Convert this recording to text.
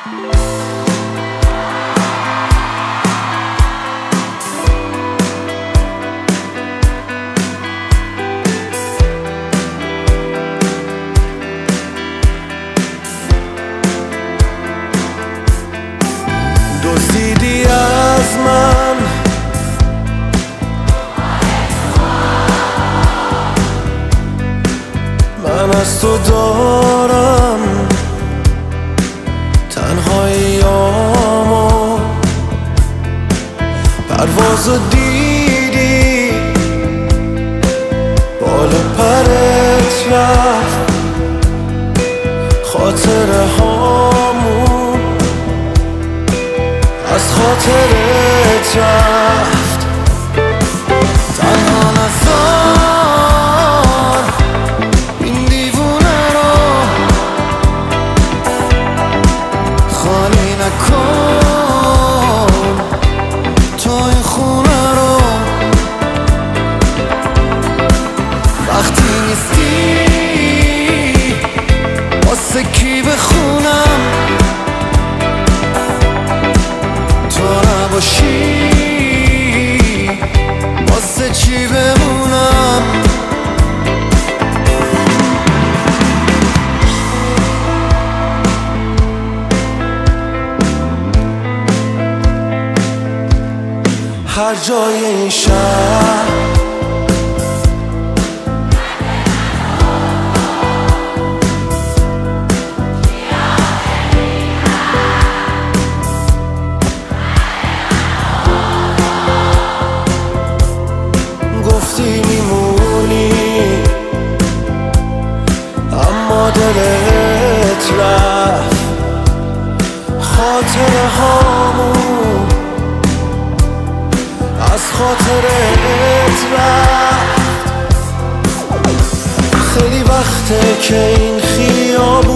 دزدیدی از من از تو دارم تنهاییامو، پروازو دیدی بالا پرت رفت، خاطره هامون از خاطرت رفت. تنها نذار این دیوونه رو، خالی نکن تو این خونه رو. وقتی نیستی واسه کی بخونم، باشی واسه چی بمونم. هر جای این شهر میمونی، اما دلت رفت، خاطره هامون از خاطرت رفت. خیلی وقته که این خیابون